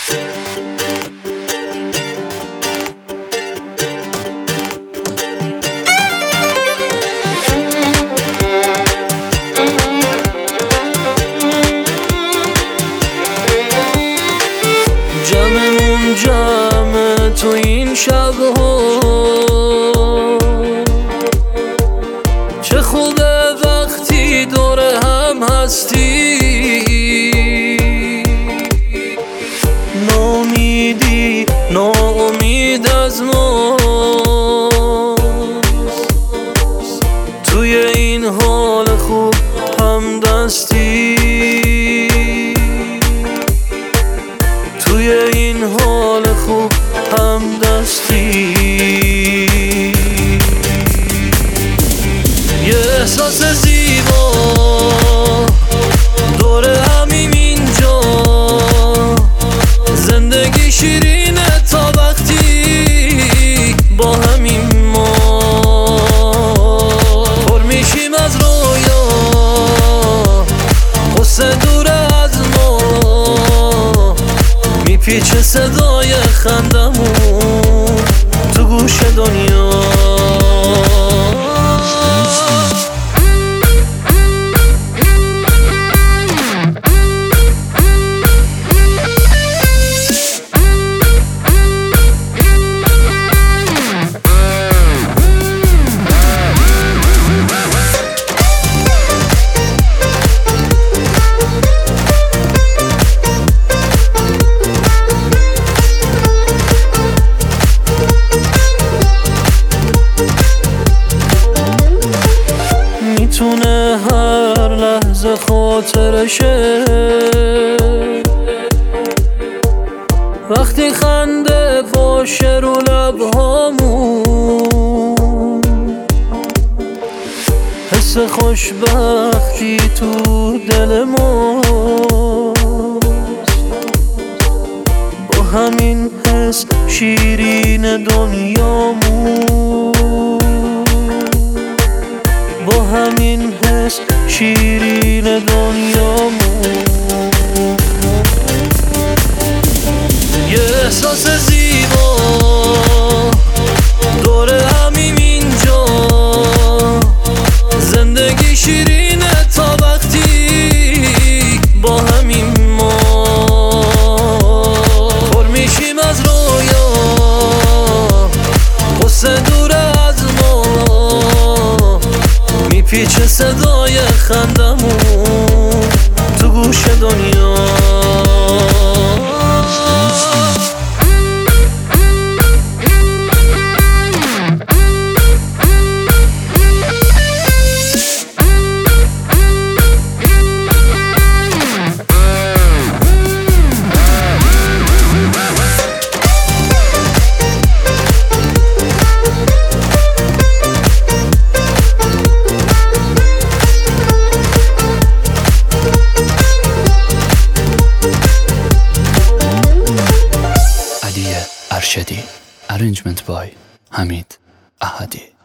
جمعمون جمع تو این شبها، چه خوبه وقتی دور هم هستی. ناامیدی ناامید از ما، توی این حال خوب هم دستی. توی این حال خوب هم دستی. یه احساس زیبا دور همیم اینجا، زندگی شیرینه تا وقتی با همیم ما پر میشیم از رویا، قصه دور از ما میپیچه صدای خندمون تو گوش دنیا. میتونه هر لحظه خاطرشه، وقتی خنده باشه رو لبهامون، حس خوشبختی تو دل ماست، با همین حس شیرین دنیامون، با همین حس شیرین دنیامون. یه احساس زیبا دور همیم اینجا، زندگی شیرینه تا وقتی با همیم ما پر میشیم از رویا، قصه دور از ما میپیچه صدای خندمون تو گوش دنیا. Arshedi. Arrangement by Hamid Ahadi.